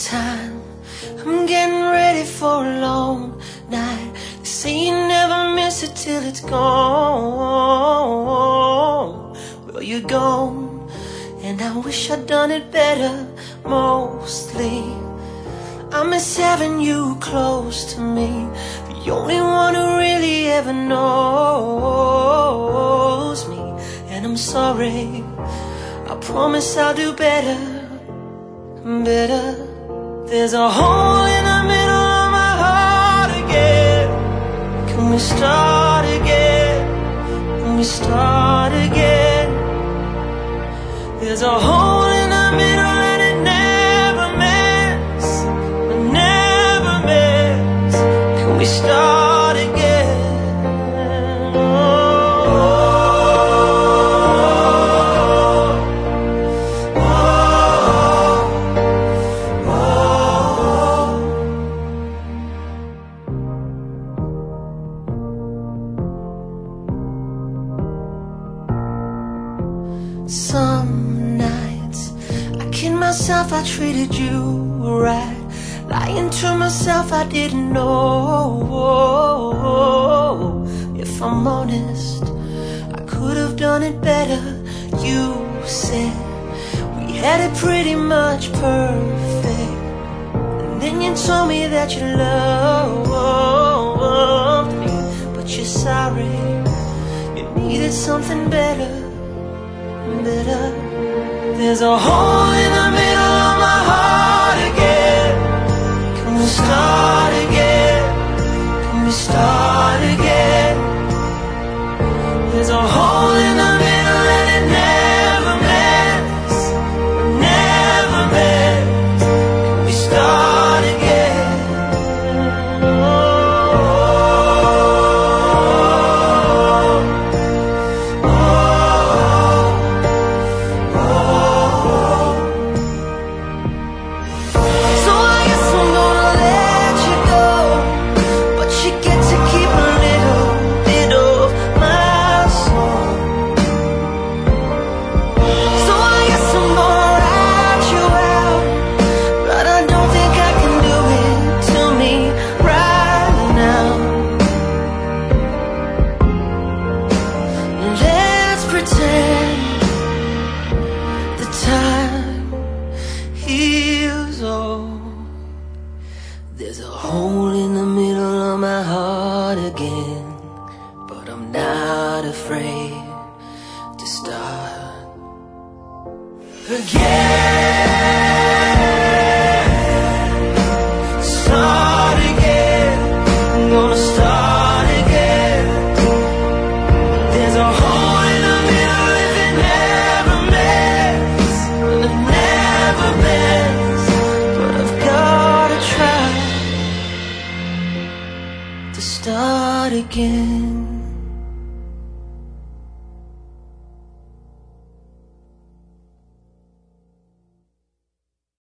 time. I'm getting ready for a long night. They say you never miss it till it's gone. Well, you're gone, and I wish I'd done it better. Mostly I miss having you close to me, the only one who really ever knows me. And I'm sorry, I promise I'll do better, better. There's a hole in the middle of my heart again. Can we start again? Can we start again? There's a hole in the middle and it never mends, it never mends. Can we start again? Some nights I kid myself I treated you right, lying to myself I didn't know. If I'm honest, I could have done it better. You said we had it pretty much perfect, and then you told me that you loved me, but you're sorry, you needed something better, better. There's a hole in the middle of my heart again. Can we start again? Can we start again? There's a hole in the middle and it never mends, it never mends. Can we start again? The time heals all. There's a hole in the middle of my heart again, but I'm not afraid to start again. Start again. I'm gonna start again. There's a hole in the middle if it never mends, and it never mends. But I've gotta try to start again.